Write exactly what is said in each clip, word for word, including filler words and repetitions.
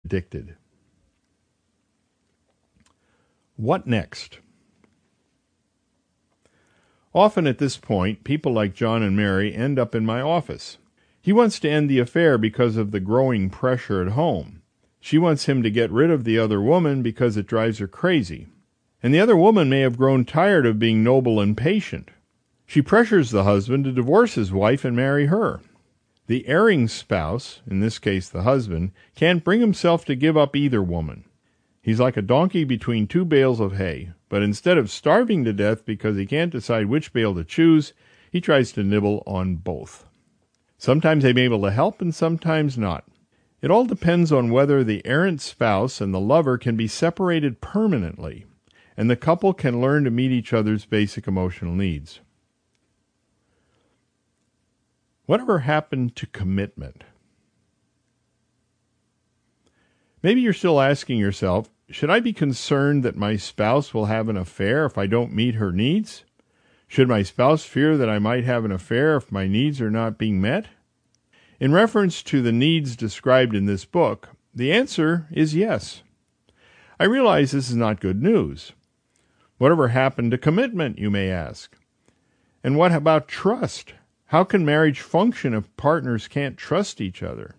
addicted. What next? Often at this point, people like John and Mary end up in my office. He wants to end the affair because of the growing pressure at home. She wants him to get rid of the other woman because it drives her crazy. And the other woman may have grown tired of being noble and patient. She pressures the husband to divorce his wife and marry her. The erring spouse, in this case the husband, can't bring himself to give up either woman. He's like a donkey between two bales of hay, but instead of starving to death because he can't decide which bale to choose, he tries to nibble on both. Sometimes they may be able to help and sometimes not. It all depends on whether the errant spouse and the lover can be separated permanently, and the couple can learn to meet each other's basic emotional needs. Whatever happened to commitment? Maybe you're still asking yourself, should I be concerned that my spouse will have an affair if I don't meet her needs? Should my spouse fear that I might have an affair if my needs are not being met? In reference to the needs described in this book, the answer is yes. I realize this is not good news. Whatever happened to commitment, you may ask? And what about trust? How can marriage function if partners can't trust each other?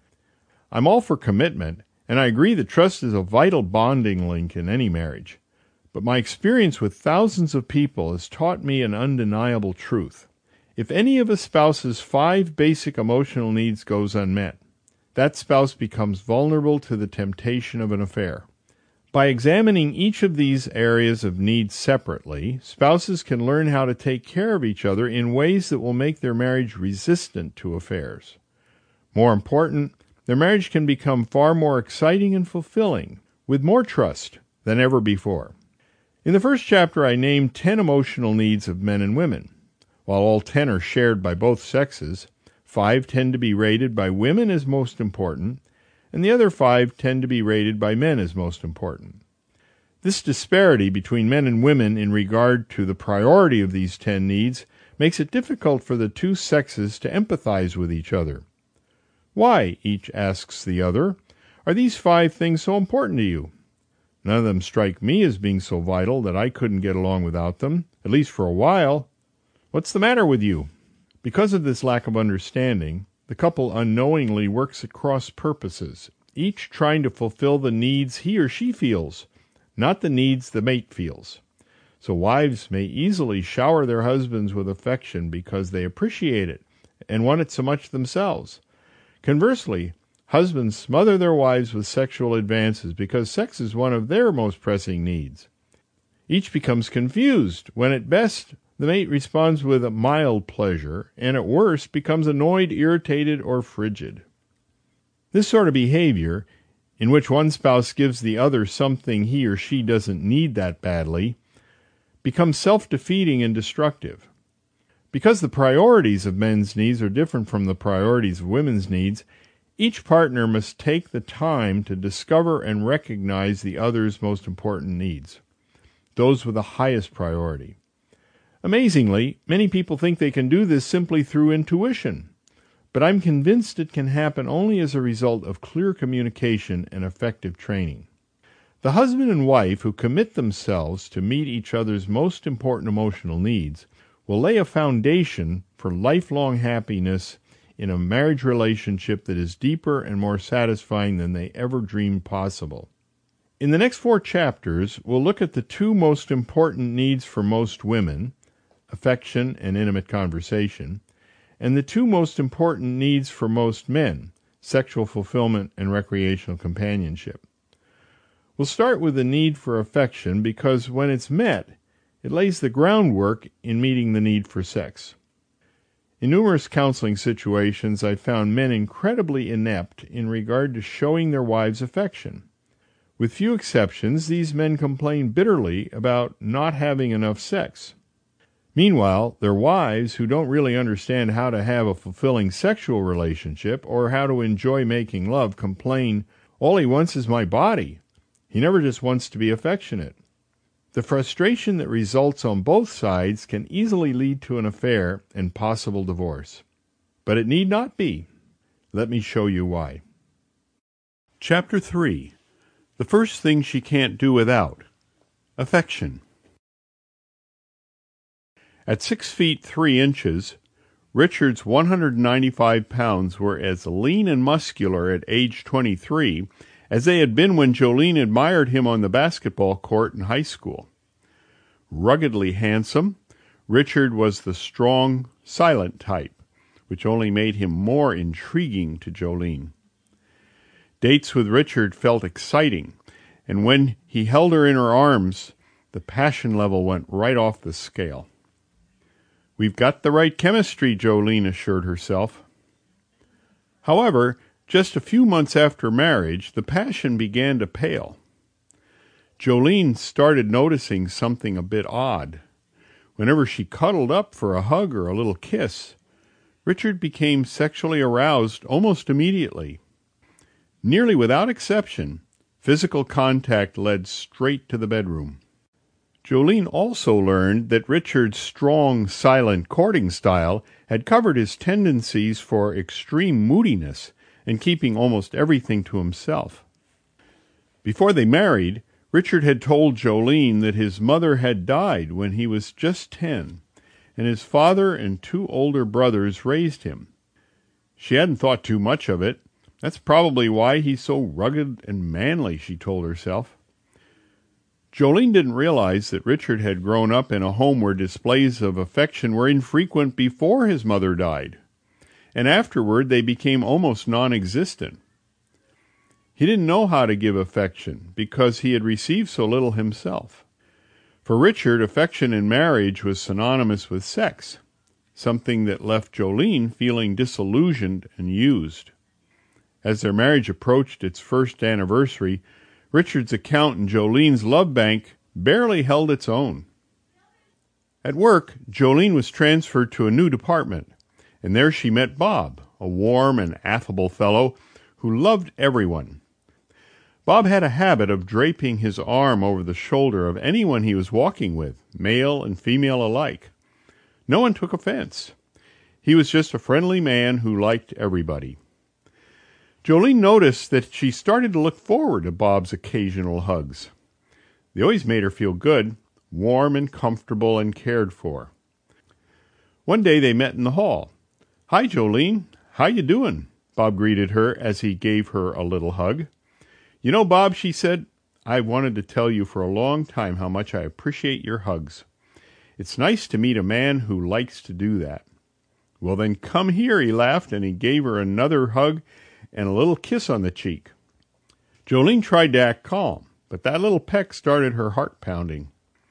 I'm all for commitment, and I agree that trust is a vital bonding link in any marriage. But my experience with thousands of people has taught me an undeniable truth. If any of a spouse's five basic emotional needs goes unmet, that spouse becomes vulnerable to the temptation of an affair. By examining each of these areas of needs separately, spouses can learn how to take care of each other in ways that will make their marriage resistant to affairs. More important, their marriage can become far more exciting and fulfilling, with more trust than ever before. In the first chapter, I named ten emotional needs of men and women. While all ten are shared by both sexes, five tend to be rated by women as most important, and the other five tend to be rated by men as most important. This disparity between men and women in regard to the priority of these ten needs makes it difficult for the two sexes to empathize with each other. Why, each asks the other, are these five things so important to you? None of them strike me as being so vital that I couldn't get along without them, at least for a while. What's the matter with you? Because of this lack of understanding, the couple unknowingly works at cross purposes, each trying to fulfill the needs he or she feels, not the needs the mate feels. So wives may easily shower their husbands with affection because they appreciate it and want it so much themselves. Conversely, husbands smother their wives with sexual advances because sex is one of their most pressing needs. Each becomes confused when at best the mate responds with a mild pleasure and at worst becomes annoyed, irritated, or frigid. This sort of behavior, in which one spouse gives the other something he or she doesn't need that badly, becomes self-defeating and destructive. Because the priorities of men's needs are different from the priorities of women's needs, each partner must take the time to discover and recognize the other's most important needs, those with the highest priority. Amazingly, many people think they can do this simply through intuition, but I'm convinced it can happen only as a result of clear communication and effective training. The husband and wife who commit themselves to meet each other's most important emotional needs will lay a foundation for lifelong happiness in a marriage relationship that is deeper and more satisfying than they ever dreamed possible. In the next four chapters, we'll look at the two most important needs for most women, affection and intimate conversation, and the two most important needs for most men, sexual fulfillment and recreational companionship. We'll start with the need for affection because when it's met, it lays the groundwork in meeting the need for sex. In numerous counseling situations, I found men incredibly inept in regard to showing their wives affection. With few exceptions, these men complain bitterly about not having enough sex. Meanwhile, their wives, who don't really understand how to have a fulfilling sexual relationship or how to enjoy making love, complain, "All he wants is my body. He never just wants to be affectionate." The frustration that results on both sides can easily lead to an affair and possible divorce. But it need not be. Let me show you why. Chapter three. The First Thing She Can't Do Without. Affection. At six feet three inches, Richard's one hundred ninety-five pounds were as lean and muscular at age twenty-three as they had been when Jolene admired him on the basketball court in high school. Ruggedly handsome, Richard was the strong, silent type, which only made him more intriguing to Jolene. Dates with Richard felt exciting, and when he held her in her arms, the passion level went right off the scale. "We've got the right chemistry," Jolene assured herself. However, just a few months after marriage, the passion began to pale. Jolene started noticing something a bit odd. Whenever she cuddled up for a hug or a little kiss, Richard became sexually aroused almost immediately. Nearly without exception, physical contact led straight to the bedroom. Jolene also learned that Richard's strong, silent courting style had covered his tendencies for extreme moodiness and keeping almost everything to himself. Before they married, Richard had told Jolene that his mother had died when he was just ten, and his father and two older brothers raised him. She hadn't thought too much of it. That's probably why he's so rugged and manly, she told herself. Jolene didn't realize that Richard had grown up in a home where displays of affection were infrequent before his mother died, and afterward they became almost non-existent. He didn't know how to give affection because he had received so little himself. For Richard, affection in marriage was synonymous with sex, something that left Jolene feeling disillusioned and used. As their marriage approached its first anniversary, Richard's account in Jolene's love bank barely held its own. At work, Jolene was transferred to a new department, and there she met Bob, a warm and affable fellow who loved everyone. Bob had a habit of draping his arm over the shoulder of anyone he was walking with, male and female alike. No one took offense. He was just a friendly man who liked everybody. Jolene noticed that she started to look forward to Bob's occasional hugs. They always made her feel good, warm and comfortable and cared for. One day they met in the hall. "Hi, Jolene. How you doing?" Bob greeted her as he gave her a little hug. "You know, Bob," she said, "I wanted to tell you for a long time how much I appreciate your hugs. It's nice to meet a man who likes to do that." "Well, then come here," he laughed, and he gave her another hug and a little kiss on the cheek. Jolene tried to act calm, but that little peck started her heart pounding.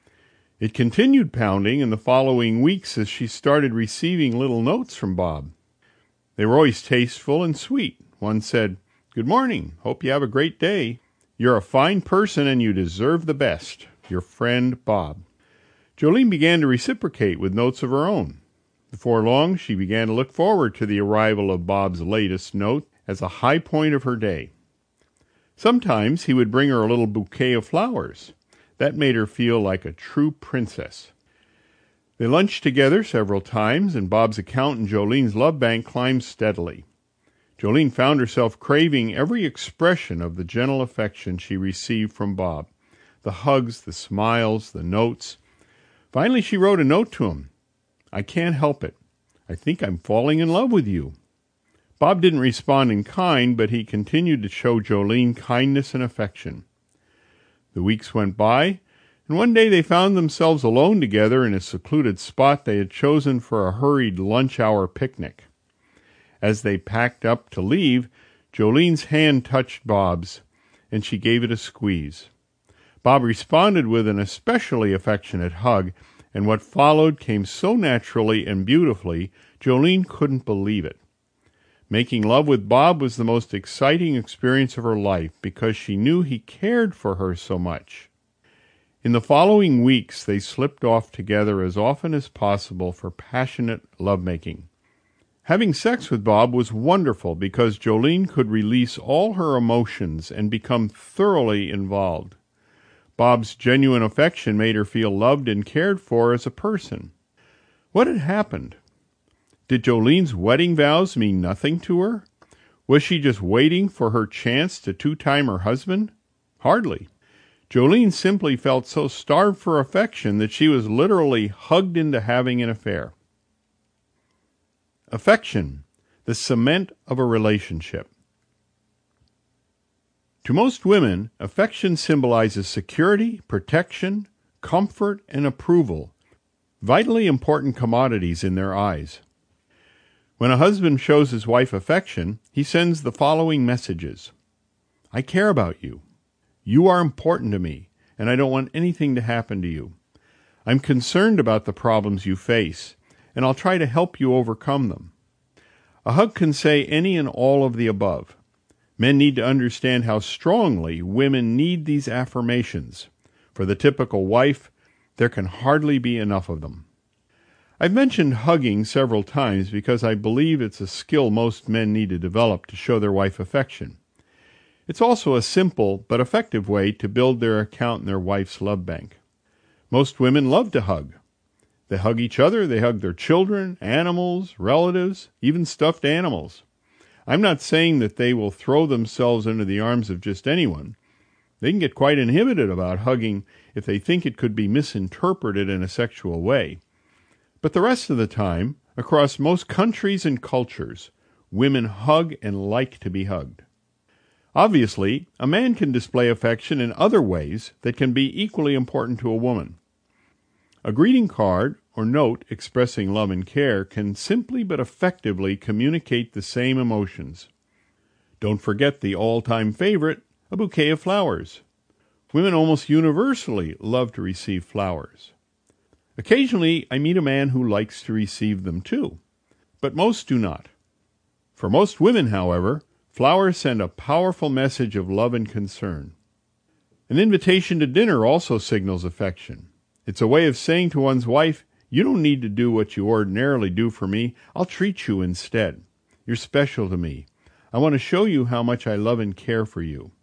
It continued pounding in the following weeks as she started receiving little notes from Bob. They were always tasteful and sweet. One said, "Good morning. Hope you have a great day. You're a fine person and you deserve the best. Your friend, Bob." Jolene began to reciprocate with notes of her own. Before long, she began to look forward to the arrival of Bob's latest note as a high point of her day. Sometimes he would bring her a little bouquet of flowers. That made her feel like a true princess. They lunched together several times, and Bob's account in Jolene's love bank climbed steadily. Jolene found herself craving every expression of the gentle affection she received from Bob, the hugs, the smiles, the notes. Finally, she wrote a note to him. "I can't help it. I think I'm falling in love with you." Bob didn't respond in kind, but he continued to show Jolene kindness and affection. The weeks went by, and one day they found themselves alone together in a secluded spot they had chosen for a hurried lunch-hour picnic. As they packed up to leave, Jolene's hand touched Bob's, and she gave it a squeeze. Bob responded with an especially affectionate hug, and what followed came so naturally and beautifully, Jolene couldn't believe it. Making love with Bob was the most exciting experience of her life because she knew he cared for her so much. In the following weeks, they slipped off together as often as possible for passionate lovemaking. Having sex with Bob was wonderful because Jolene could release all her emotions and become thoroughly involved. Bob's genuine affection made her feel loved and cared for as a person. What had happened? Did Jolene's wedding vows mean nothing to her? Was she just waiting for her chance to two-time her husband? Hardly. Jolene simply felt so starved for affection that she was literally hugged into having an affair. Affection, the cement of a relationship. To most women, affection symbolizes security, protection, comfort, and approval, vitally important commodities in their eyes. When a husband shows his wife affection, he sends the following messages. I care about you. You are important to me, and I don't want anything to happen to you. I'm concerned about the problems you face, and I'll try to help you overcome them. A hug can say any and all of the above. Men need to understand how strongly women need these affirmations. For the typical wife, there can hardly be enough of them. I've mentioned hugging several times because I believe it's a skill most men need to develop to show their wife affection. It's also a simple but effective way to build their account in their wife's love bank. Most women love to hug. They hug each other, they hug their children, animals, relatives, even stuffed animals. I'm not saying that they will throw themselves into the arms of just anyone. They can get quite inhibited about hugging if they think it could be misinterpreted in a sexual way. But the rest of the time, across most countries and cultures, women hug and like to be hugged. Obviously, a man can display affection in other ways that can be equally important to a woman. A greeting card or note expressing love and care can simply but effectively communicate the same emotions. Don't forget the all-time favorite, a bouquet of flowers. Women almost universally love to receive flowers. Occasionally, I meet a man who likes to receive them too, but most do not. For most women, however, flowers send a powerful message of love and concern. An invitation to dinner also signals affection. It's a way of saying to one's wife, you don't need to do what you ordinarily do for me. I'll treat you instead. You're special to me. I want to show you how much I love and care for you.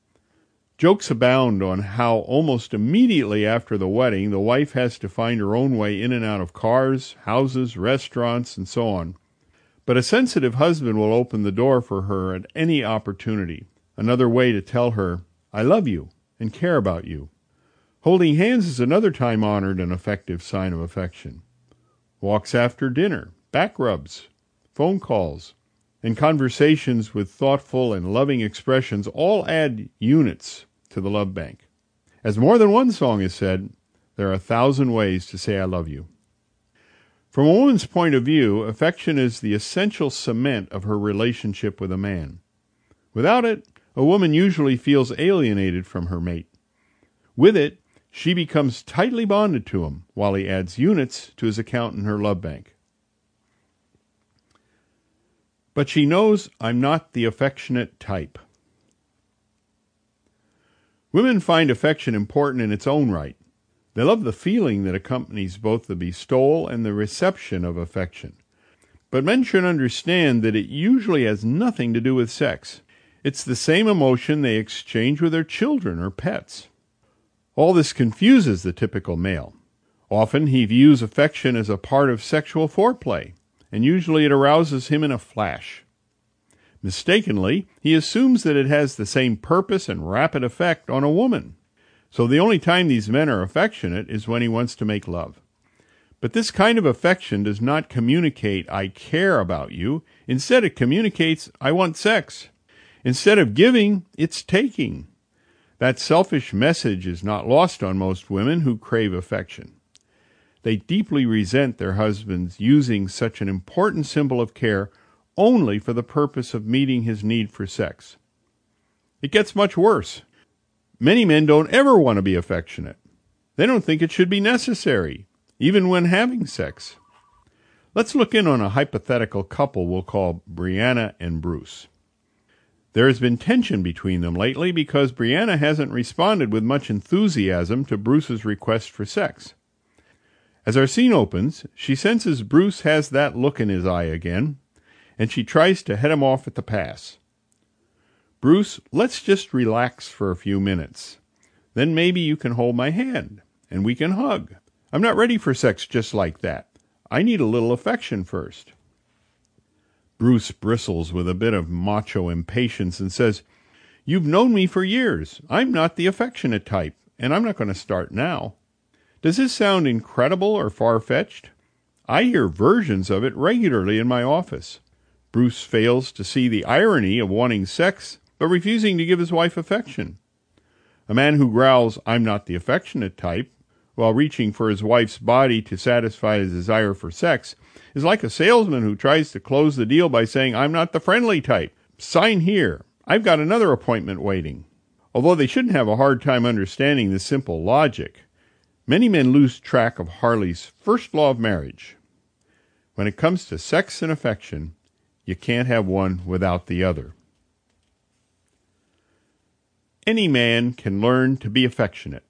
Jokes abound on how almost immediately after the wedding, the wife has to find her own way in and out of cars, houses, restaurants, and so on. But a sensitive husband will open the door for her at any opportunity. Another way to tell her, I love you and care about you. Holding hands is another time-honored and effective sign of affection. Walks after dinner, back rubs, phone calls, and conversations with thoughtful and loving expressions all add units to the love bank. As more than one song has said, there are a thousand ways to say I love you. From a woman's point of view, affection is the essential cement of her relationship with a man. Without it, a woman usually feels alienated from her mate. With it, she becomes tightly bonded to him, while he adds units to his account in her love bank. But she knows I'm not the affectionate type. Women find affection important in its own right. They love the feeling that accompanies both the bestowal and the reception of affection. But men should understand that it usually has nothing to do with sex. It's the same emotion they exchange with their children or pets. All this confuses the typical male. Often he views affection as a part of sexual foreplay, and usually it arouses him in a flash. Mistakenly, he assumes that it has the same purpose and rapid effect on a woman. So the only time these men are affectionate is when he wants to make love. But this kind of affection does not communicate, I care about you. Instead, it communicates, I want sex. Instead of giving, it's taking. That selfish message is not lost on most women who crave affection. They deeply resent their husbands using such an important symbol of care only for the purpose of meeting his need for sex. It gets much worse. Many men don't ever want to be affectionate. They don't think it should be necessary, even when having sex. Let's look in on a hypothetical couple we'll call Brianna and Bruce. There has been tension between them lately because Brianna hasn't responded with much enthusiasm to Bruce's request for sex. As our scene opens, she senses Bruce has that look in his eye again, and she tries to head him off at the pass. Bruce, let's just relax for a few minutes. Then maybe you can hold my hand, and we can hug. I'm not ready for sex just like that. I need a little affection first. Bruce bristles with a bit of macho impatience and says, "You've known me for years. I'm not the affectionate type, and I'm not going to start now." Does this sound incredible or far-fetched? I hear versions of it regularly in my office. Bruce fails to see the irony of wanting sex, but refusing to give his wife affection. A man who growls, "I'm not the affectionate type," while reaching for his wife's body to satisfy his desire for sex, is like a salesman who tries to close the deal by saying, "I'm not the friendly type. Sign here. I've got another appointment waiting." Although they shouldn't have a hard time understanding this simple logic, many men lose track of Harley's first law of marriage. When it comes to sex and affection, you can't have one without the other. Any man can learn to be affectionate.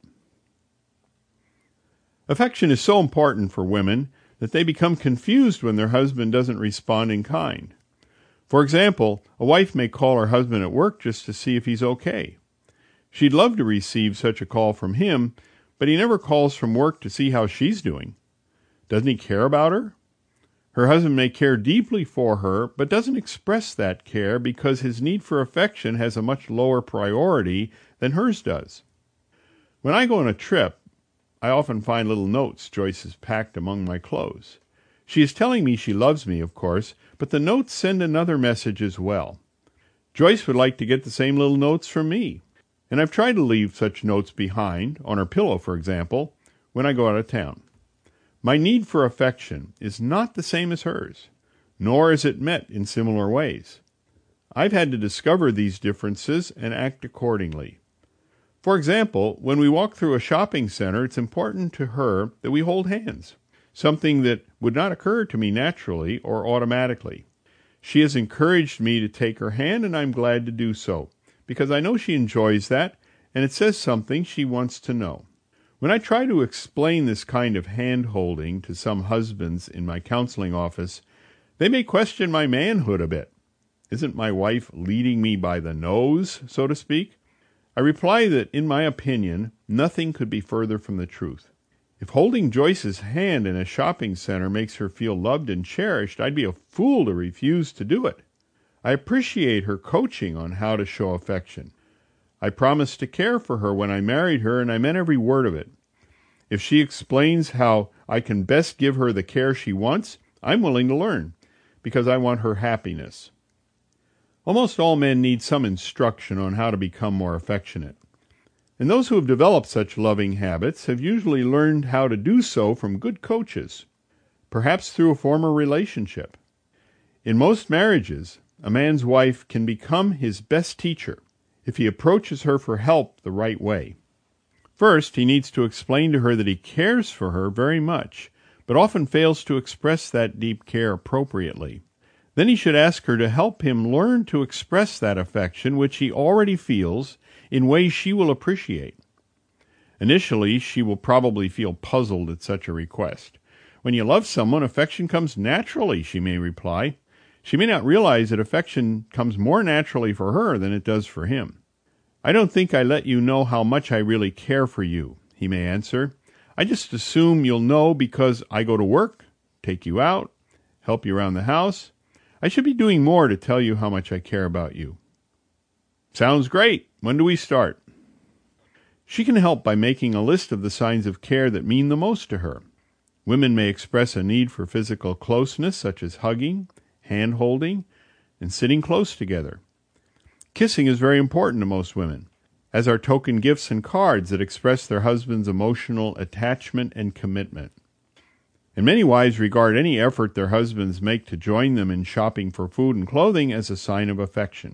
Affection is so important for women that they become confused when their husband doesn't respond in kind. For example, a wife may call her husband at work just to see if he's okay. She'd love to receive such a call from him, but he never calls from work to see how she's doing. Doesn't he care about her? Her husband may care deeply for her, but doesn't express that care because his need for affection has a much lower priority than hers does. When I go on a trip, I often find little notes Joyce has packed among my clothes. She is telling me she loves me, of course, but the notes send another message as well. Joyce would like to get the same little notes from me, and I've tried to leave such notes behind, on her pillow, for example, when I go out of town. My need for affection is not the same as hers, nor is it met in similar ways. I've had to discover these differences and act accordingly. For example, when we walk through a shopping center, it's important to her that we hold hands, something that would not occur to me naturally or automatically. She has encouraged me to take her hand, and I'm glad to do so, because I know she enjoys that, and it says something she wants to know. When I try to explain this kind of hand-holding to some husbands in my counseling office, they may question my manhood a bit. Isn't my wife leading me by the nose, so to speak? I reply that, in my opinion, nothing could be further from the truth. If holding Joyce's hand in a shopping center makes her feel loved and cherished, I'd be a fool to refuse to do it. I appreciate her coaching on how to show affection. I promised to care for her when I married her, and I meant every word of it. If she explains how I can best give her the care she wants, I'm willing to learn, because I want her happiness. Almost all men need some instruction on how to become more affectionate. And those who have developed such loving habits have usually learned how to do so from good coaches, perhaps through a former relationship. In most marriages, a man's wife can become his best teacher if he approaches her for help the right way. First, he needs to explain to her that he cares for her very much, but often fails to express that deep care appropriately. Then he should ask her to help him learn to express that affection which he already feels in ways she will appreciate. Initially, she will probably feel puzzled at such a request. When you love someone, affection comes naturally, she may reply. She may not realize that affection comes more naturally for her than it does for him. "I don't think I let you know how much I really care for you," he may answer. "I just assume you'll know because I go to work, take you out, help you around the house. I should be doing more to tell you how much I care about you." Sounds great. When do we start? She can help by making a list of the signs of care that mean the most to her. Women may express a need for physical closeness, such as hugging, hand-holding, and sitting close together. Kissing is very important to most women, as are token gifts and cards that express their husband's emotional attachment and commitment. And many wives regard any effort their husbands make to join them in shopping for food and clothing as a sign of affection.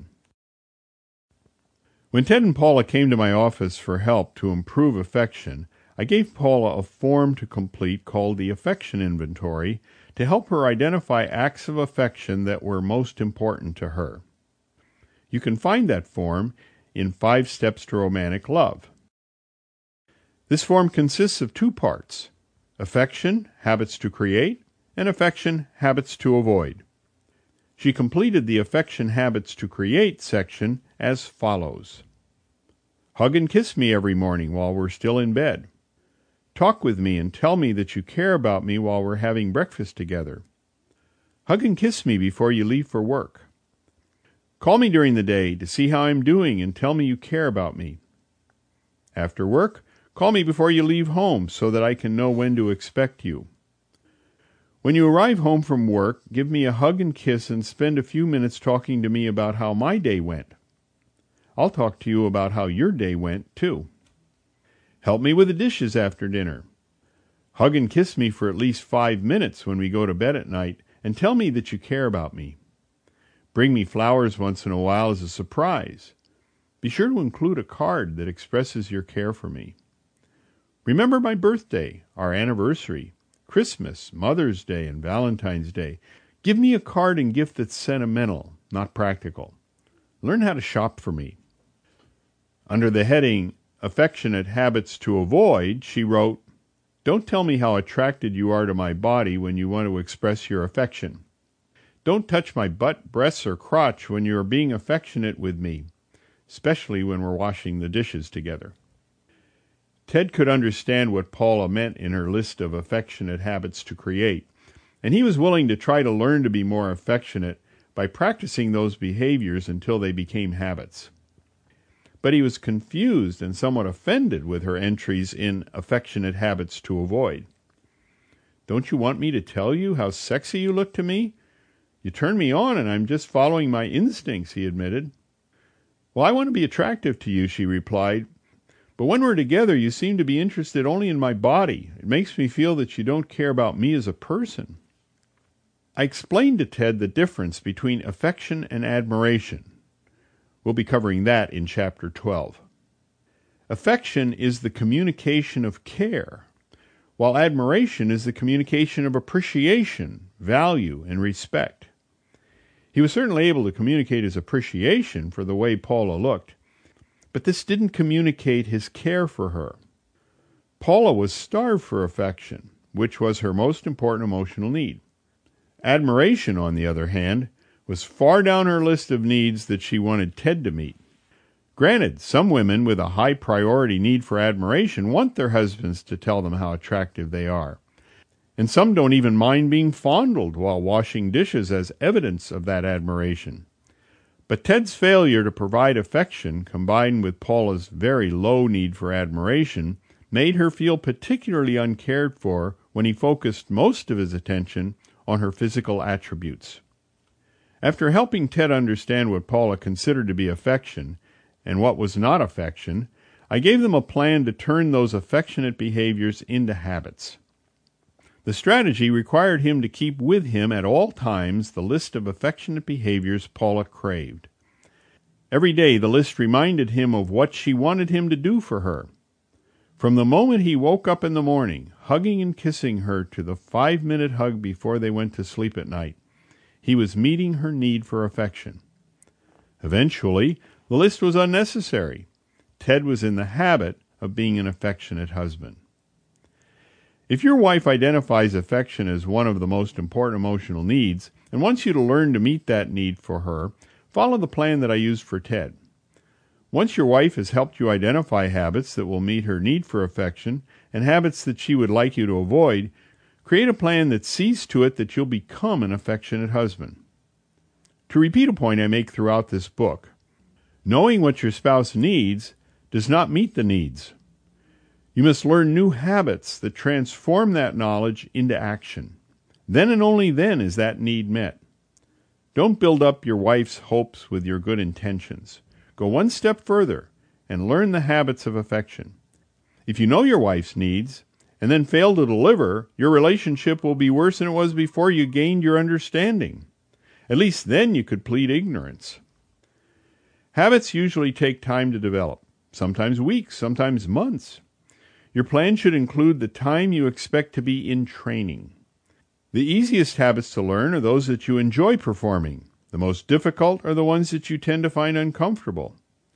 When Ted and Paula came to my office for help to improve affection, I gave Paula a form to complete called the Affection Inventory to help her identify acts of affection that were most important to her. You can find that form in Five Steps to Romantic Love. This form consists of two parts: affection, habits to create, and affection, habits to avoid. She completed the affection habits to create section as follows. Hug and kiss me every morning while we're still in bed. Talk with me and tell me that you care about me while we're having breakfast together. Hug and kiss me before you leave for work. Call me during the day to see how I'm doing and tell me you care about me. After work, call me before you leave home so that I can know when to expect you. When you arrive home from work, give me a hug and kiss and spend a few minutes talking to me about how my day went. I'll talk to you about how your day went, too. Help me with the dishes after dinner. Hug and kiss me for at least five minutes when we go to bed at night and tell me that you care about me. Bring me flowers once in a while as a surprise. Be sure to include a card that expresses your care for me. Remember my birthday, our anniversary, Christmas, Mother's Day, and Valentine's Day. Give me a card and gift that's sentimental, not practical. Learn how to shop for me. Under the heading, Affectionate Habits to Avoid, she wrote, Don't tell me how attracted you are to my body when you want to express your affection. Don't touch my butt, breasts, or crotch when you are being affectionate with me, especially when we're washing the dishes together. Ted could understand what Paula meant in her list of affectionate habits to create, and he was willing to try to learn to be more affectionate by practicing those behaviors until they became habits. But he was confused and somewhat offended with her entries in Affectionate Habits to Avoid. Don't you want me to tell you how sexy you look to me? You turn me on and I'm just following my instincts, he admitted. Well, I want to be attractive to you, she replied. But when we're together, you seem to be interested only in my body. It makes me feel that you don't care about me as a person. I explained to Ted the difference between affection and admiration. We'll be covering that in Chapter twelve. Affection is the communication of care, while admiration is the communication of appreciation, value, and respect. He was certainly able to communicate his appreciation for the way Paula looked, but this didn't communicate his care for her. Paula was starved for affection, which was her most important emotional need. Admiration, on the other hand, was far down her list of needs that she wanted Ted to meet. Granted, some women with a high priority need for admiration want their husbands to tell them how attractive they are. And some don't even mind being fondled while washing dishes as evidence of that admiration. But Ted's failure to provide affection, combined with Paula's very low need for admiration, made her feel particularly uncared for when he focused most of his attention on her physical attributes. After helping Ted understand what Paula considered to be affection and what was not affection, I gave them a plan to turn those affectionate behaviors into habits. The strategy required him to keep with him at all times the list of affectionate behaviors Paula craved. Every day the list reminded him of what she wanted him to do for her. From the moment he woke up in the morning, hugging and kissing her, to the five-minute hug before they went to sleep at night, he was meeting her need for affection. Eventually, the list was unnecessary. Ted was in the habit of being an affectionate husband. If your wife identifies affection as one of the most important emotional needs and wants you to learn to meet that need for her, follow the plan that I used for Ted. Once your wife has helped you identify habits that will meet her need for affection and habits that she would like you to avoid, create a plan that sees to it that you'll become an affectionate husband. To repeat a point I make throughout this book, knowing what your spouse needs does not meet the needs. You must learn new habits that transform that knowledge into action. Then and only then is that need met. Don't build up your wife's hopes with your good intentions. Go one step further and learn the habits of affection. If you know your wife's needs and then fail to deliver, your relationship will be worse than it was before you gained your understanding. At least then you could plead ignorance. Habits usually take time to develop, sometimes weeks, sometimes months. Your plan should include the time you expect to be in training. The easiest habits to learn are those that you enjoy performing. The most difficult are the ones that you tend to find uncomfortable.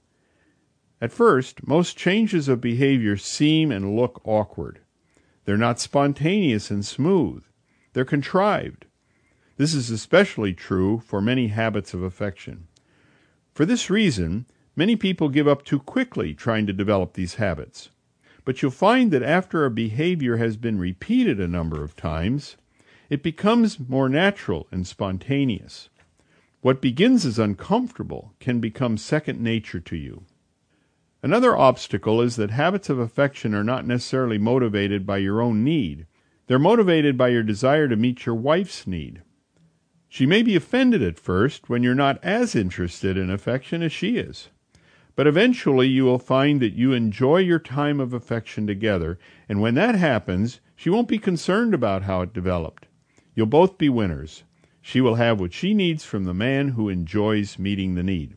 At first, most changes of behavior seem and look awkward. They're not spontaneous and smooth. They're contrived. This is especially true for many habits of affection. For this reason, many people give up too quickly trying to develop these habits. But you'll find that after a behavior has been repeated a number of times, It becomes more natural and spontaneous. What begins as uncomfortable can become second nature to you. Another obstacle is that habits of affection are not necessarily motivated by your own need. They're motivated by your desire to meet your wife's need. She may be offended at first when you're not as interested in affection as she is. But eventually you will find that you enjoy your time of affection together, and when that happens, she won't be concerned about how it developed. You'll both be winners. She will have what she needs from the man who enjoys meeting the need.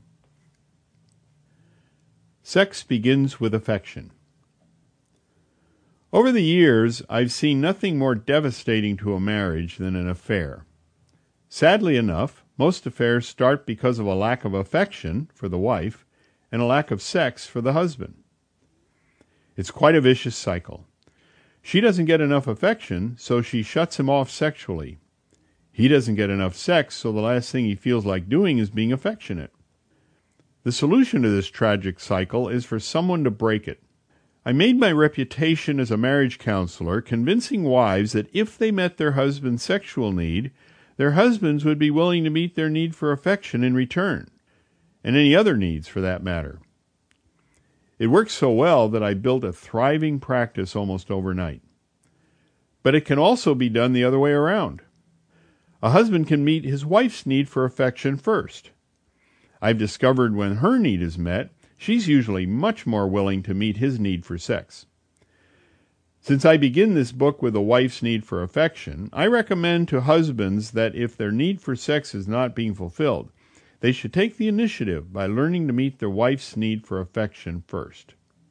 Sex begins with affection. Over the years, I've seen nothing more devastating to a marriage than an affair. Sadly enough, most affairs start because of a lack of affection for the wife and a lack of sex for the husband. It's quite a vicious cycle. She doesn't get enough affection, so she shuts him off sexually. He doesn't get enough sex, so the last thing he feels like doing is being affectionate. The solution to this tragic cycle is for someone to break it. I made my reputation as a marriage counselor convincing wives that if they met their husband's sexual need, their husbands would be willing to meet their need for affection in return, and any other needs for that matter. It worked so well that I built a thriving practice almost overnight. But it can also be done the other way around. A husband can meet his wife's need for affection first. I've discovered when her need is met, she's usually much more willing to meet his need for sex. Since I begin this book with a wife's need for affection, I recommend to husbands that if their need for sex is not being fulfilled, they should take the initiative by learning to meet their wife's need for affection first.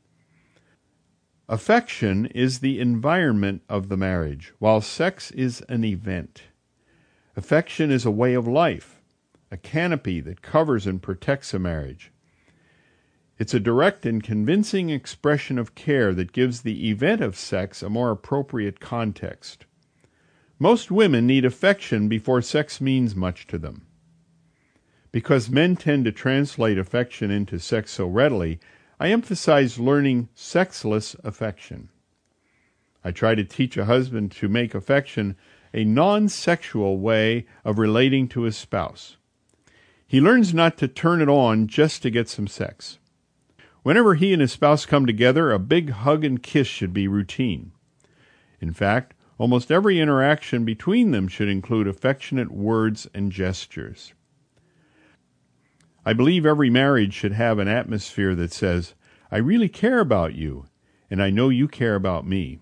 Affection is the environment of the marriage, while sex is an event. Affection is a way of life, a canopy that covers and protects a marriage. It's a direct and convincing expression of care that gives the event of sex a more appropriate context. Most women need affection before sex means much to them. Because men tend to translate affection into sex so readily, I emphasize learning sexless affection. I try to teach a husband to make affection a non-sexual way of relating to his spouse. He learns not to turn it on just to get some sex. Whenever he and his spouse come together, a big hug and kiss should be routine. In fact, almost every interaction between them should include affectionate words and gestures. I believe every marriage should have an atmosphere that says, "I really care about you, and I know you care about me."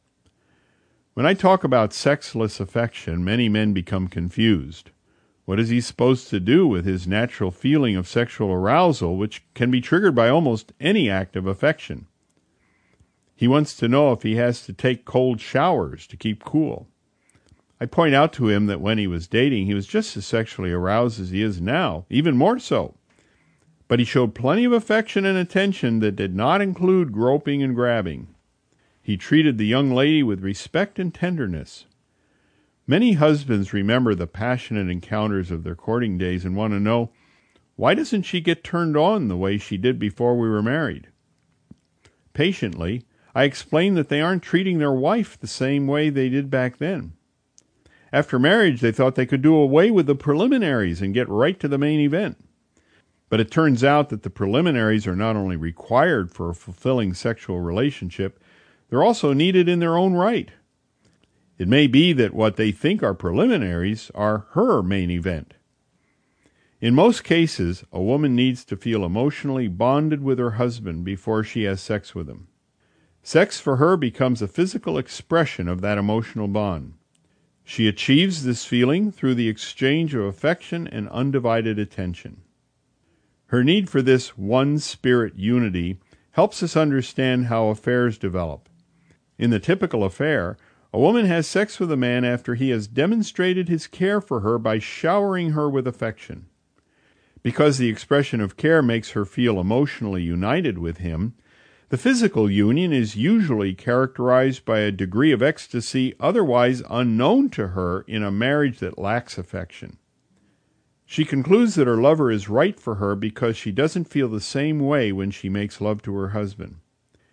When I talk about sexless affection, many men become confused. What is he supposed to do with his natural feeling of sexual arousal, which can be triggered by almost any act of affection? He wants to know if he has to take cold showers to keep cool. I point out to him that when he was dating, he was just as sexually aroused as he is now, even more so. But he showed plenty of affection and attention that did not include groping and grabbing. He treated the young lady with respect and tenderness. Many husbands remember the passionate encounters of their courting days and want to know, why doesn't she get turned on the way she did before we were married? Patiently, I explain that they aren't treating their wife the same way they did back then. After marriage, they thought they could do away with the preliminaries and get right to the main event. But it turns out that the preliminaries are not only required for a fulfilling sexual relationship, they're also needed in their own right. It may be that what they think are preliminaries are her main event. In most cases, a woman needs to feel emotionally bonded with her husband before she has sex with him. Sex for her becomes a physical expression of that emotional bond. She achieves this feeling through the exchange of affection and undivided attention. Her need for this one-spirit unity helps us understand how affairs develop. In the typical affair, a woman has sex with a man after he has demonstrated his care for her by showering her with affection. Because the expression of care makes her feel emotionally united with him, the physical union is usually characterized by a degree of ecstasy otherwise unknown to her in a marriage that lacks affection. She concludes that her lover is right for her because she doesn't feel the same way when she makes love to her husband.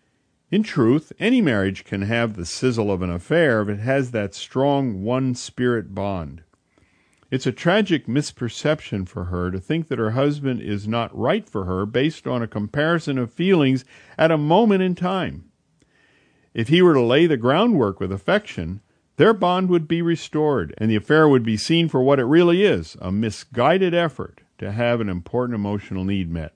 In truth, any marriage can have the sizzle of an affair if it has that strong one-spirit bond. It's a tragic misperception for her to think that her husband is not right for her based on a comparison of feelings at a moment in time. If he were to lay the groundwork with affection, their bond would be restored, and the affair would be seen for what it really is, a misguided effort to have an important emotional need met.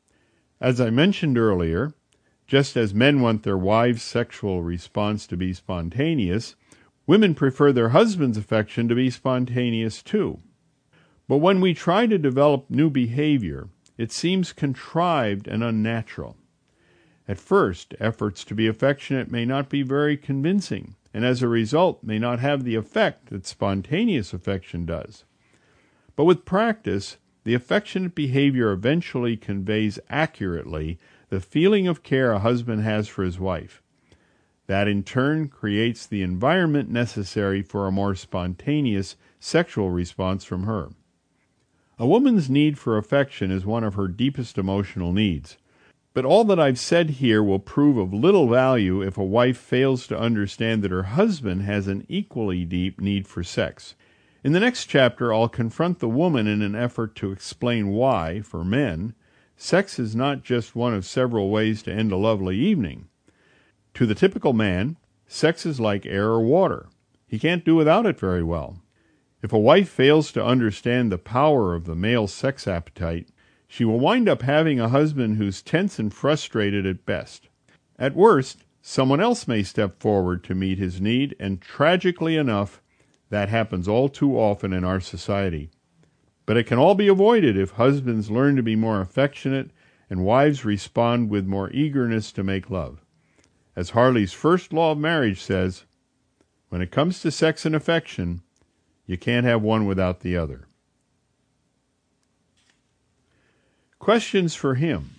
As I mentioned earlier, just as men want their wives' sexual response to be spontaneous, women prefer their husband's affection to be spontaneous too. But when we try to develop new behavior, it seems contrived and unnatural. At first, efforts to be affectionate may not be very convincing, and as a result may not have the effect that spontaneous affection does. But with practice, the affectionate behavior eventually conveys accurately the feeling of care a husband has for his wife. That in turn creates the environment necessary for a more spontaneous sexual response from her. A woman's need for affection is one of her deepest emotional needs. But all that I've said here will prove of little value if a wife fails to understand that her husband has an equally deep need for sex. In the next chapter, I'll confront the woman in an effort to explain why, for men, sex is not just one of several ways to end a lovely evening. To the typical man, sex is like air or water. He can't do without it very well. If a wife fails to understand the power of the male sex appetite, she will wind up having a husband who's tense and frustrated at best. At worst, someone else may step forward to meet his need, and tragically enough, that happens all too often in our society. But it can all be avoided if husbands learn to be more affectionate and wives respond with more eagerness to make love. As Harley's first law of marriage says, when it comes to sex and affection, you can't have one without the other. Questions for him.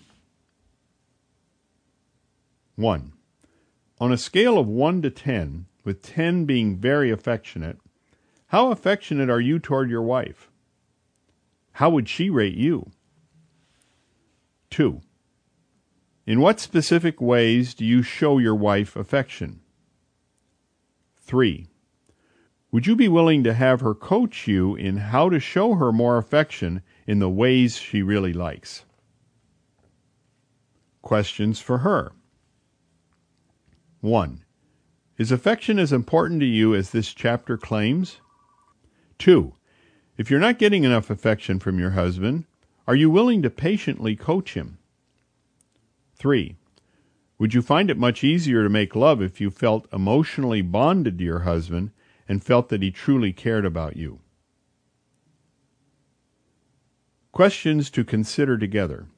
one. On a scale of one to ten, with ten being very affectionate, how affectionate are you toward your wife? How would she rate you? two. In what specific ways do you show your wife affection? three. Would you be willing to have her coach you in how to show her more affection in the ways she really likes? Questions for her. one. Is affection as important to you as this chapter claims? two. If you're not getting enough affection from your husband, are you willing to patiently coach him? three. Would you find it much easier to make love if you felt emotionally bonded to your husband and felt that he truly cared about you? Questions to consider together.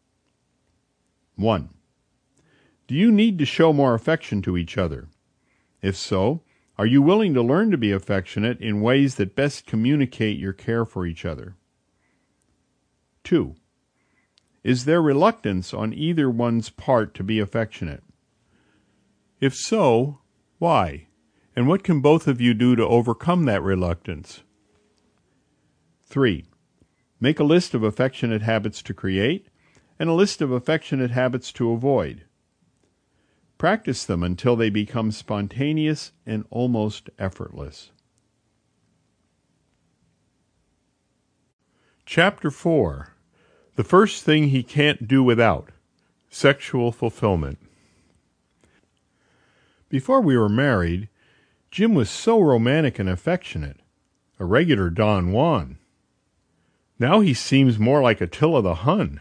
one. Do you need to show more affection to each other? If so, are you willing to learn to be affectionate in ways that best communicate your care for each other? two. Is there reluctance on either one's part to be affectionate? If so, why? And what can both of you do to overcome that reluctance? three. Make a list of affectionate habits to create and a list of affectionate habits to avoid. Practice them until they become spontaneous and almost effortless. Chapter four. The first thing he can't do without. Sexual fulfillment. Before we were married, Jim was so romantic and affectionate, a regular Don Juan. Now he seems more like Attila the Hun.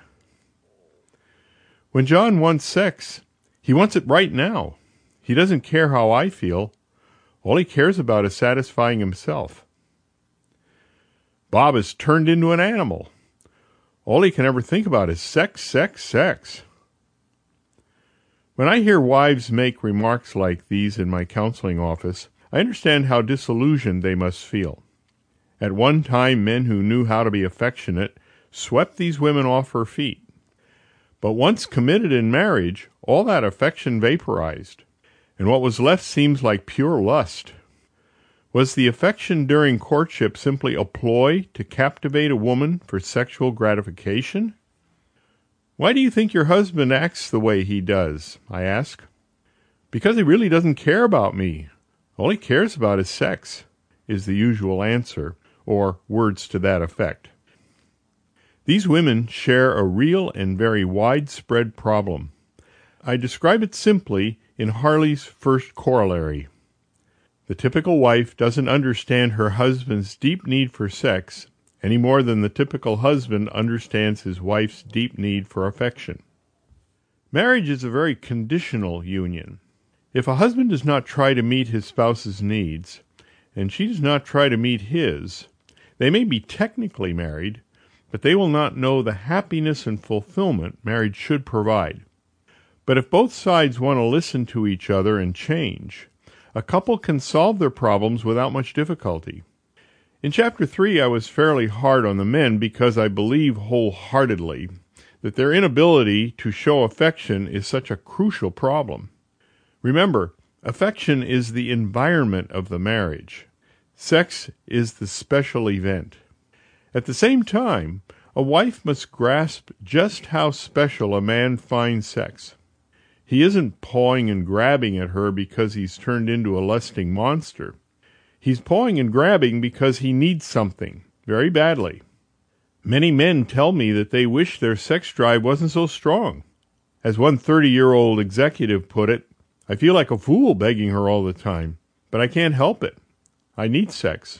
When John wants sex, he wants it right now. He doesn't care how I feel. All he cares about is satisfying himself. Bob has turned into an animal. All he can ever think about is sex, sex, sex. When I hear wives make remarks like these in my counseling office, I understand how disillusioned they must feel. At one time, men who knew how to be affectionate swept these women off her feet. But once committed in marriage, all that affection vaporized, and what was left seems like pure lust. Was the affection during courtship simply a ploy to captivate a woman for sexual gratification? Why do you think your husband acts the way he does? I ask. Because he really doesn't care about me. All he cares about is sex, is the usual answer, or words to that effect. These women share a real and very widespread problem. I describe it simply in Harley's first corollary. The typical wife doesn't understand her husband's deep need for sex any more than the typical husband understands his wife's deep need for affection. Marriage is a very conditional union. If a husband does not try to meet his spouse's needs, and she does not try to meet his, they may be technically married, but they will not know the happiness and fulfillment marriage should provide. But if both sides want to listen to each other and change, a couple can solve their problems without much difficulty. In Chapter three, I was fairly hard on the men because I believe wholeheartedly that their inability to show affection is such a crucial problem. Remember, affection is the environment of the marriage. Sex is the special event. At the same time, a wife must grasp just how special a man finds sex. He isn't pawing and grabbing at her because he's turned into a lusting monster. He's pawing and grabbing because he needs something, very badly. Many men tell me that they wish their sex drive wasn't so strong. As one thirty-year-old executive put it, I feel like a fool begging her all the time, but I can't help it. I need sex.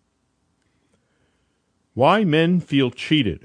Why men feel cheated.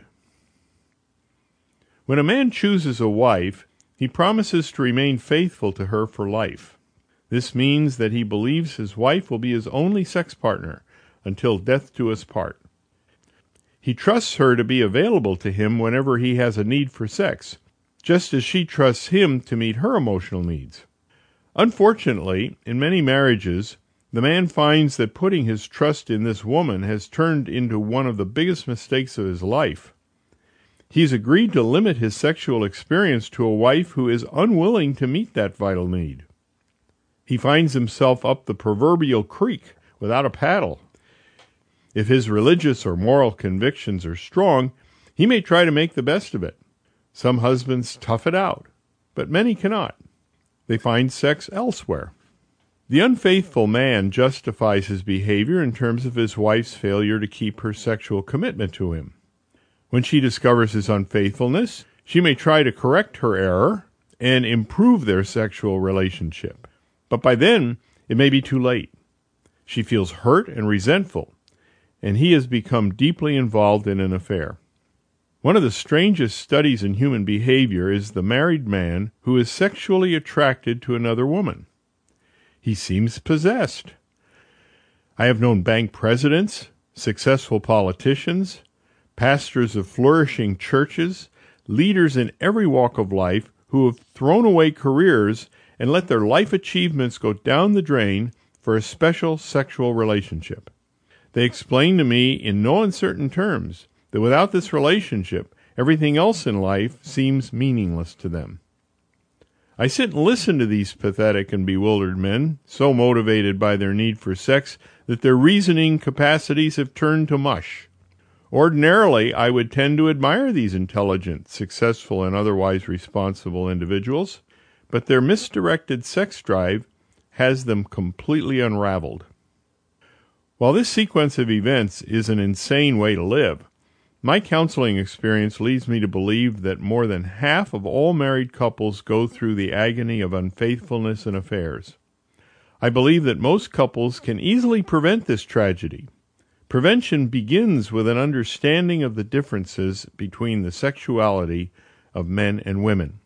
When a man chooses a wife, he promises to remain faithful to her for life. This means that he believes his wife will be his only sex partner until death do us part. He trusts her to be available to him whenever he has a need for sex, just as she trusts him to meet her emotional needs. Unfortunately, in many marriages, the man finds that putting his trust in this woman has turned into one of the biggest mistakes of his life. He's agreed to limit his sexual experience to a wife who is unwilling to meet that vital need. He finds himself up the proverbial creek without a paddle. If his religious or moral convictions are strong, he may try to make the best of it. Some husbands tough it out, but many cannot. They find sex elsewhere. The unfaithful man justifies his behavior in terms of his wife's failure to keep her sexual commitment to him. When she discovers his unfaithfulness, she may try to correct her error and improve their sexual relationship. But by then, it may be too late. She feels hurt and resentful, and he has become deeply involved in an affair. One of the strangest studies in human behavior is the married man who is sexually attracted to another woman. He seems possessed. I have known bank presidents, successful politicians, pastors of flourishing churches, leaders in every walk of life who have thrown away careers and let their life achievements go down the drain for a special sexual relationship. They explained to me in no uncertain terms that without this relationship, everything else in life seems meaningless to them. I sit and listen to these pathetic and bewildered men, so motivated by their need for sex that their reasoning capacities have turned to mush. Ordinarily, I would tend to admire these intelligent, successful, and otherwise responsible individuals, but their misdirected sex drive has them completely unraveled. While this sequence of events is an insane way to live, my counseling experience leads me to believe that more than half of all married couples go through the agony of unfaithfulness and affairs. I believe that most couples can easily prevent this tragedy. Prevention begins with an understanding of the differences between the sexuality of men and women.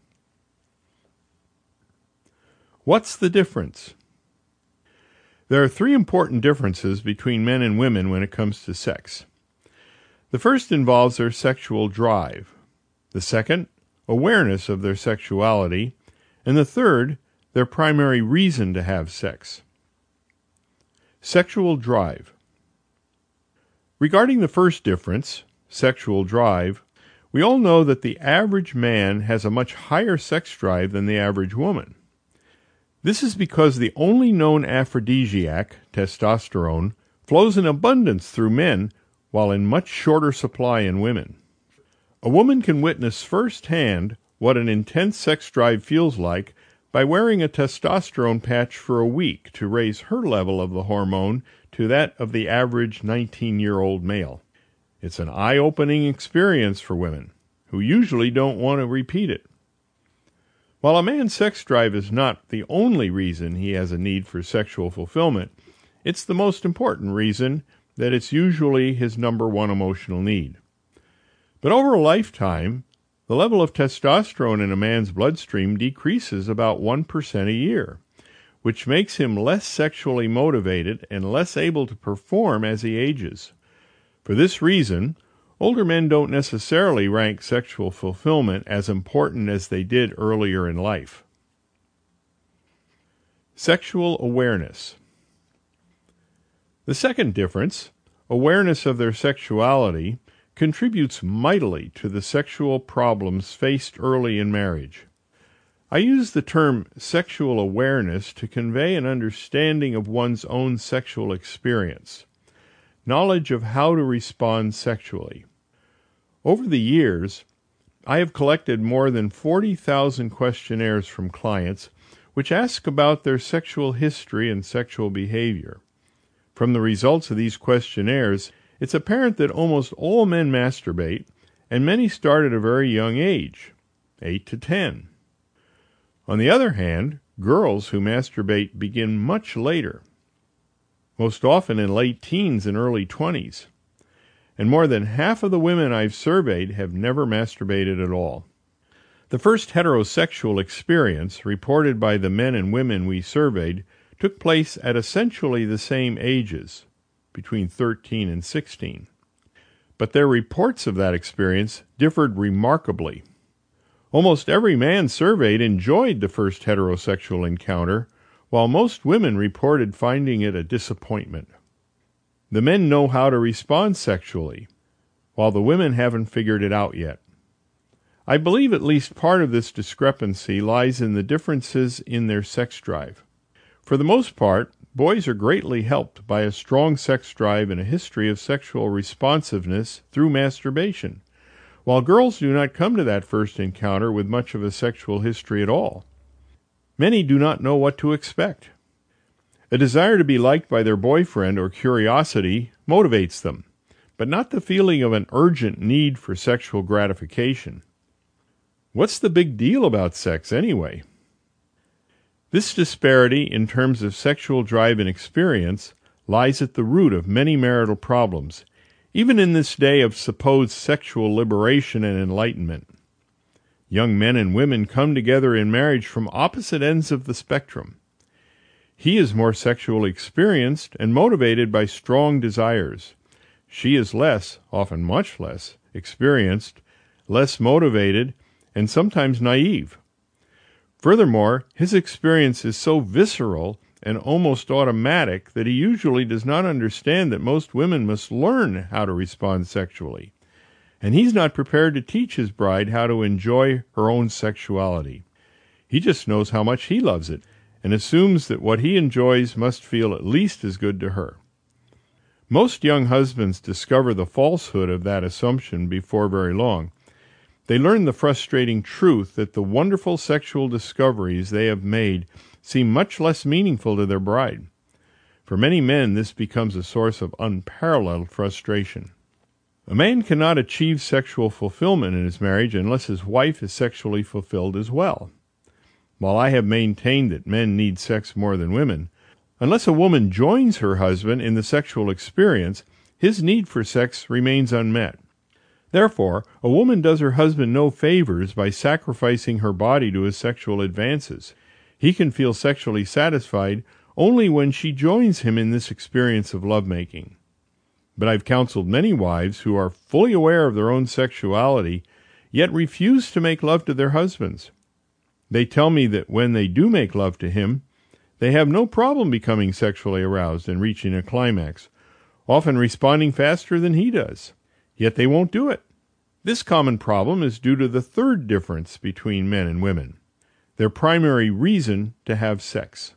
What's the difference? There are three important differences between men and women when it comes to sex. The first involves their sexual drive. The second, awareness of their sexuality. And the third, their primary reason to have sex. Sexual drive. Regarding the first difference, sexual drive, we all know that the average man has a much higher sex drive than the average woman. This is because the only known aphrodisiac, testosterone, flows in abundance through men, while in much shorter supply in women. A woman can witness firsthand what an intense sex drive feels like by wearing a testosterone patch for a week to raise her level of the hormone to that of the average nineteen-year-old male. It's an eye-opening experience for women, who usually don't want to repeat it. While a man's sex drive is not the only reason he has a need for sexual fulfillment, it's the most important reason that it's usually his number one emotional need. But over a lifetime, the level of testosterone in a man's bloodstream decreases about one percent a year, which makes him less sexually motivated and less able to perform as he ages. For this reason, older men don't necessarily rank sexual fulfillment as important as they did earlier in life. Sexual awareness. The second difference, awareness of their sexuality, contributes mightily to the sexual problems faced early in marriage. I use the term sexual awareness to convey an understanding of one's own sexual experience, knowledge of how to respond sexually. Over the years, I have collected more than forty thousand questionnaires from clients which ask about their sexual history and sexual behavior. From the results of these questionnaires, it's apparent that almost all men masturbate, and many start at a very young age, eight to ten. On the other hand, girls who masturbate begin much later, most often in late teens and early twenties. And more than half of the women I've surveyed have never masturbated at all. The first heterosexual experience reported by the men and women we surveyed took place at essentially the same ages, between thirteen and sixteen. But their reports of that experience differed remarkably. Almost every man surveyed enjoyed the first heterosexual encounter, while most women reported finding it a disappointment. The men know how to respond sexually, while the women haven't figured it out yet. I believe at least part of this discrepancy lies in the differences in their sex drive. For the most part, boys are greatly helped by a strong sex drive and a history of sexual responsiveness through masturbation, while girls do not come to that first encounter with much of a sexual history at all. Many do not know what to expect. A desire to be liked by their boyfriend or curiosity motivates them, but not the feeling of an urgent need for sexual gratification. What's the big deal about sex anyway? This disparity in terms of sexual drive and experience lies at the root of many marital problems, even in this day of supposed sexual liberation and enlightenment. Young men and women come together in marriage from opposite ends of the spectrum. He is more sexually experienced and motivated by strong desires. She is less, often much less, experienced, less motivated, and sometimes naive. Furthermore, his experience is so visceral and almost automatic that he usually does not understand that most women must learn how to respond sexually. And he's not prepared to teach his bride how to enjoy her own sexuality. He just knows how much he loves it, and assumes that what he enjoys must feel at least as good to her. Most young husbands discover the falsehood of that assumption before very long. They learn the frustrating truth that the wonderful sexual discoveries they have made seem much less meaningful to their bride. For many men, this becomes a source of unparalleled frustration. A man cannot achieve sexual fulfillment in his marriage unless his wife is sexually fulfilled as well. While I have maintained that men need sex more than women, unless a woman joins her husband in the sexual experience, his need for sex remains unmet. Therefore, a woman does her husband no favors by sacrificing her body to his sexual advances. He can feel sexually satisfied only when she joins him in this experience of lovemaking. But I've counseled many wives who are fully aware of their own sexuality, yet refuse to make love to their husbands. They tell me that when they do make love to him, they have no problem becoming sexually aroused and reaching a climax, often responding faster than he does. Yet they won't do it. This common problem is due to the third difference between men and women, their primary reason to have sex.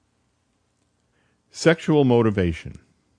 Sexual motivation.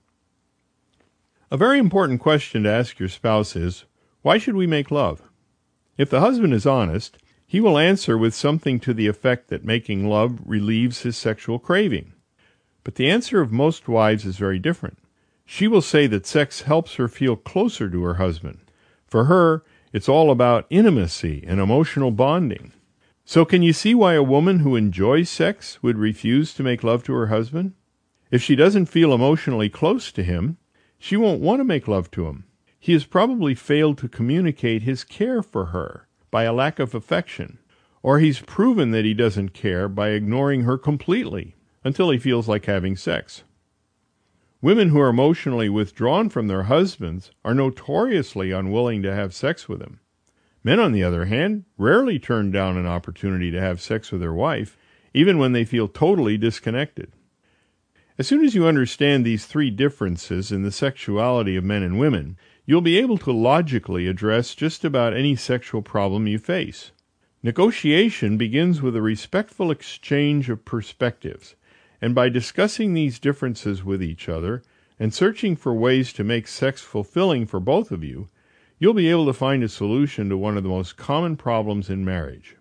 A very important question to ask your spouse is, why should we make love? If the husband is honest, He will answer with something to the effect that making love relieves his sexual craving. But the answer of most wives is very different. She will say that sex helps her feel closer to her husband. For her, it's all about intimacy and emotional bonding. So can you see why a woman who enjoys sex would refuse to make love to her husband? If she doesn't feel emotionally close to him, she won't want to make love to him. He has probably failed to communicate his care for her by a lack of affection, or he's proven that he doesn't care by ignoring her completely until he feels like having sex. Women who are emotionally withdrawn from their husbands are notoriously unwilling to have sex with them. Men, on the other hand, rarely turn down an opportunity to have sex with their wife, even when they feel totally disconnected. As soon as you understand these three differences in the sexuality of men and women, you'll be able to logically address just about any sexual problem you face. Negotiation begins with a respectful exchange of perspectives, and by discussing these differences with each other and searching for ways to make sex fulfilling for both of you, you'll be able to find a solution to one of the most common problems in marriage.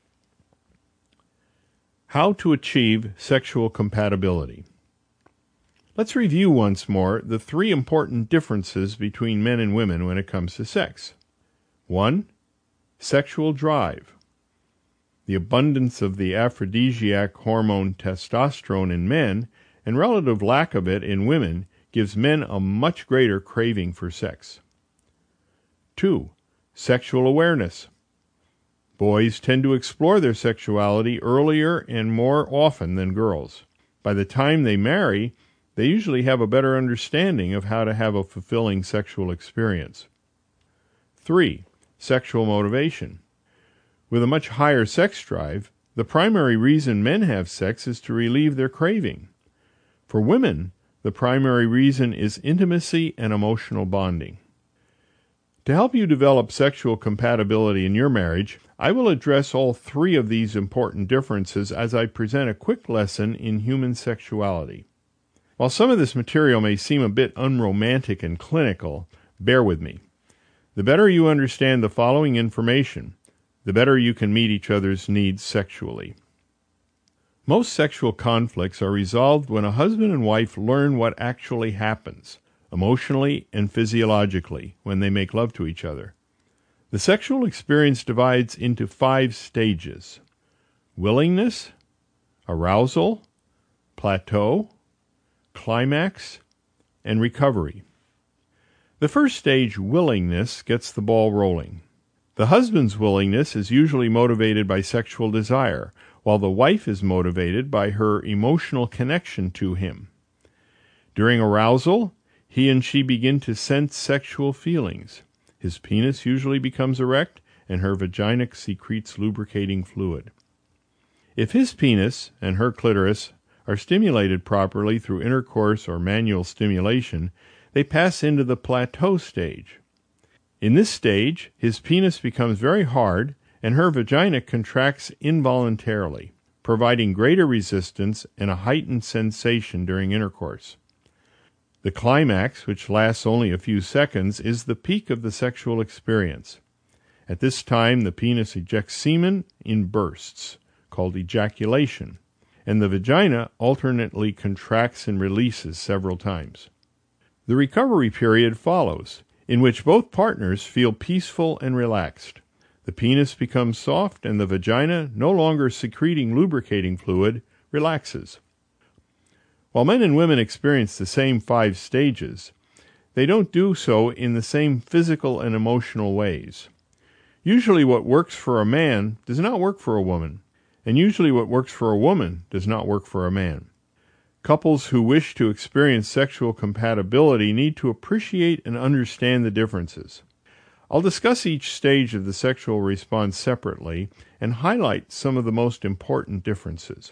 How to achieve sexual compatibility. Let's review once more the three important differences between men and women when it comes to sex. One, sexual drive. The abundance of the aphrodisiac hormone testosterone in men and relative lack of it in women gives men a much greater craving for sex. Two, sexual awareness. Boys tend to explore their sexuality earlier and more often than girls. By the time they marry, they usually have a better understanding of how to have a fulfilling sexual experience. Three, sexual motivation. With a much higher sex drive, the primary reason men have sex is to relieve their craving. For women, the primary reason is intimacy and emotional bonding. To help you develop sexual compatibility in your marriage, I will address all three of these important differences as I present a quick lesson in human sexuality. While some of this material may seem a bit unromantic and clinical, bear with me. The better you understand the following information, the better you can meet each other's needs sexually. Most sexual conflicts are resolved when a husband and wife learn what actually happens, emotionally and physiologically, when they make love to each other. The sexual experience divides into five stages: willingness, arousal, plateau, climax, and recovery. The first stage, willingness, gets the ball rolling. The husband's willingness is usually motivated by sexual desire, while the wife is motivated by her emotional connection to him. During arousal, he and she begin to sense sexual feelings. His penis usually becomes erect, and her vagina secretes lubricating fluid. If his penis and her clitoris are stimulated properly through intercourse or manual stimulation, they pass into the plateau stage. In this stage, his penis becomes very hard, and her vagina contracts involuntarily, providing greater resistance and a heightened sensation during intercourse. The climax, which lasts only a few seconds, is the peak of the sexual experience. At this time, the penis ejects semen in bursts, called ejaculation, and the vagina alternately contracts and releases several times. The recovery period follows, in which both partners feel peaceful and relaxed. The penis becomes soft, and the vagina, no longer secreting lubricating fluid, relaxes. While men and women experience the same five stages, they don't do so in the same physical and emotional ways. Usually what works for a man does not work for a woman, and usually what works for a woman does not work for a man. Couples who wish to experience sexual compatibility need to appreciate and understand the differences. I'll discuss each stage of the sexual response separately and highlight some of the most important differences.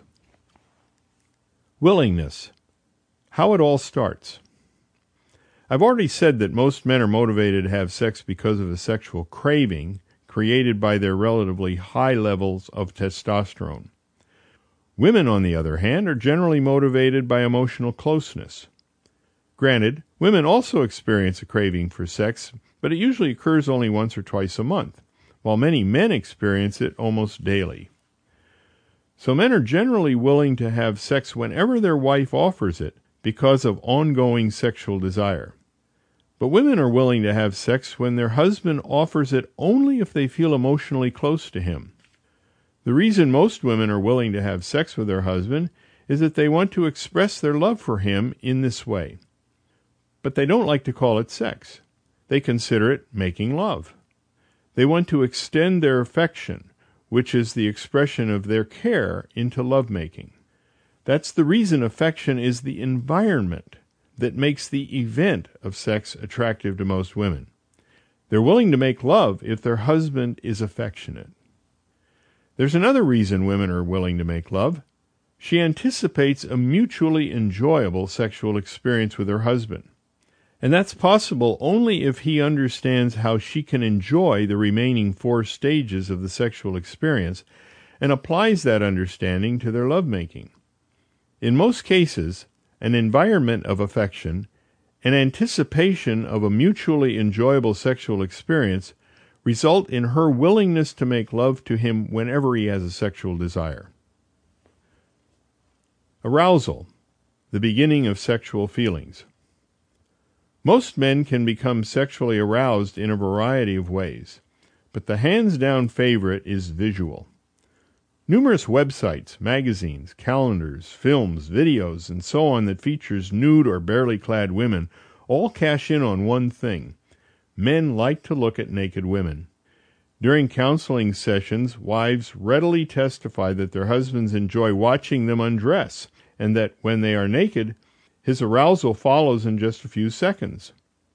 Willingness. How it all starts. I've already said that most men are motivated to have sex because of a sexual craving created by their relatively high levels of testosterone. Women, on the other hand, are generally motivated by emotional closeness. Granted, women also experience a craving for sex, but it usually occurs only once or twice a month, while many men experience it almost daily. So men are generally willing to have sex whenever their wife offers it because of ongoing sexual desire. But women are willing to have sex when their husband offers it only if they feel emotionally close to him. The reason most women are willing to have sex with their husband is that they want to express their love for him in this way. But they don't like to call it sex. They consider it making love. They want to extend their affection, which is the expression of their care, into lovemaking. That's the reason affection is the environment that makes the event of sex attractive to most women. They're willing to make love if their husband is affectionate. There's another reason women are willing to make love. She anticipates a mutually enjoyable sexual experience with her husband. And that's possible only if he understands how she can enjoy the remaining four stages of the sexual experience and applies that understanding to their lovemaking. In most cases, an environment of affection, an anticipation of a mutually enjoyable sexual experience result in her willingness to make love to him whenever he has a sexual desire. Arousal, the beginning of sexual feelings. Most men can become sexually aroused in a variety of ways, but the hands-down favorite is visual. Numerous websites, magazines, calendars, films, videos, and so on that features nude or barely clad women all cash in on one thing. Men like to look at naked women. During counseling sessions, wives readily testify that their husbands enjoy watching them undress, and that when they are naked, his arousal follows in just a few seconds.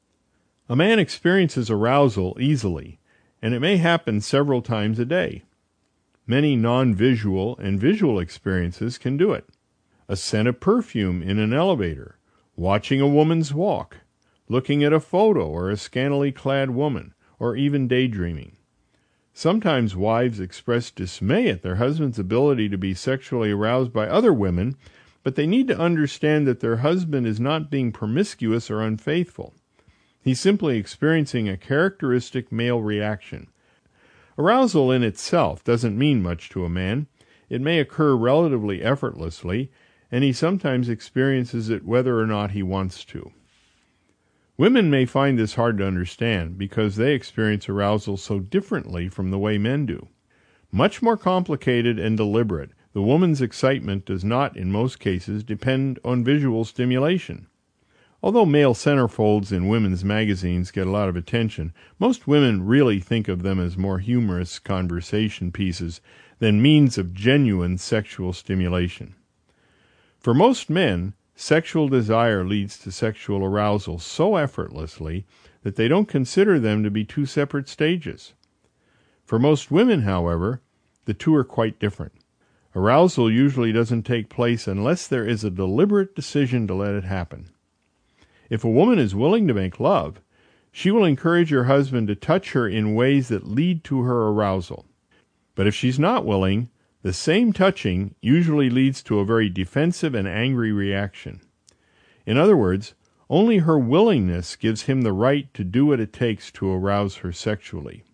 A man experiences arousal easily, and it may happen several times a day. Many non-visual and visual experiences can do it. A scent of perfume in an elevator, watching a woman's walk, looking at a photo or a scantily clad woman, or even daydreaming. Sometimes wives express dismay at their husband's ability to be sexually aroused by other women, but they need to understand that their husband is not being promiscuous or unfaithful. He's simply experiencing a characteristic male reaction. Arousal in itself doesn't mean much to a man. It may occur relatively effortlessly, and he sometimes experiences it whether or not he wants to. Women may find this hard to understand because they experience arousal so differently from the way men do. Much more complicated and deliberate, the woman's excitement does not, in most cases, depend on visual stimulation. Although male centerfolds in women's magazines get a lot of attention, most women really think of them as more humorous conversation pieces than means of genuine sexual stimulation. For most men, sexual desire leads to sexual arousal so effortlessly that they don't consider them to be two separate stages. For most women, however, the two are quite different. Arousal usually doesn't take place unless there is a deliberate decision to let it happen. If a woman is willing to make love, she will encourage her husband to touch her in ways that lead to her arousal. But if she's not willing, the same touching usually leads to a very defensive and angry reaction. In other words, only her willingness gives him the right to do what it takes to arouse her sexually.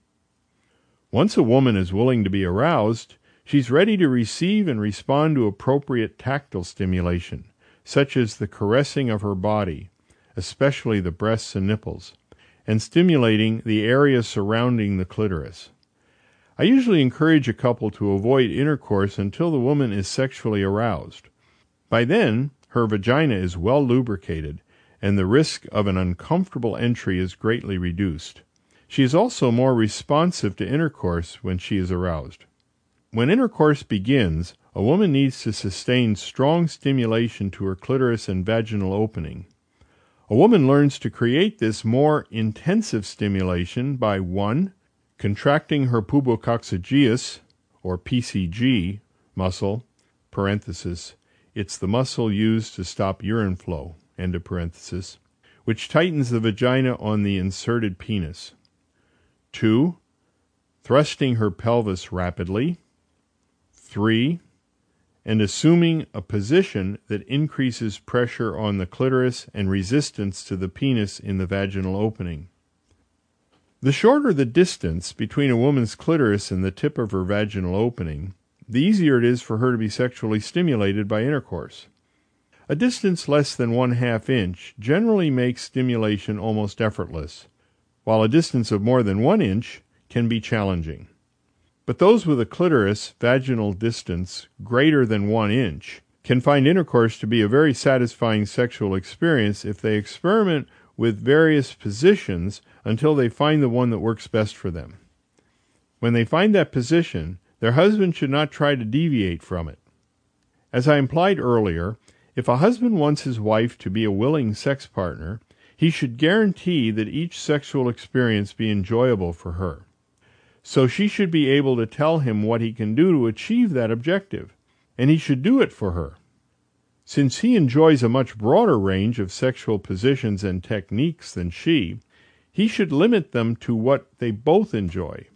Once a woman is willing to be aroused, she's ready to receive and respond to appropriate tactile stimulation, such as the caressing of her body, especially the breasts and nipples, and stimulating the area surrounding the clitoris. I usually encourage a couple to avoid intercourse until the woman is sexually aroused. By then, her vagina is well lubricated, and the risk of an uncomfortable entry is greatly reduced. She is also more responsive to intercourse when she is aroused. When intercourse begins, a woman needs to sustain strong stimulation to her clitoris and vaginal opening. A woman learns to create this more intensive stimulation by one, contracting her pubococcygeus, or P C G, muscle, parenthesis, it's the muscle used to stop urine flow, end of parenthesis, which tightens the vagina on the inserted penis. Two, thrusting her pelvis rapidly. Three, and assuming a position that increases pressure on the clitoris and resistance to the penis in the vaginal opening. The shorter the distance between a woman's clitoris and the tip of her vaginal opening, the easier it is for her to be sexually stimulated by intercourse. A distance less than one half inch generally makes stimulation almost effortless, while a distance of more than one inch can be challenging. But those with a clitoris vaginal distance greater than one inch can find intercourse to be a very satisfying sexual experience if they experiment with various positions until they find the one that works best for them. When they find that position, their husband should not try to deviate from it. As I implied earlier, if a husband wants his wife to be a willing sex partner, he should guarantee that each sexual experience be enjoyable for her. So she should be able to tell him what he can do to achieve that objective, and he should do it for her. Since he enjoys a much broader range of sexual positions and techniques than she, he should limit them to what they both enjoy.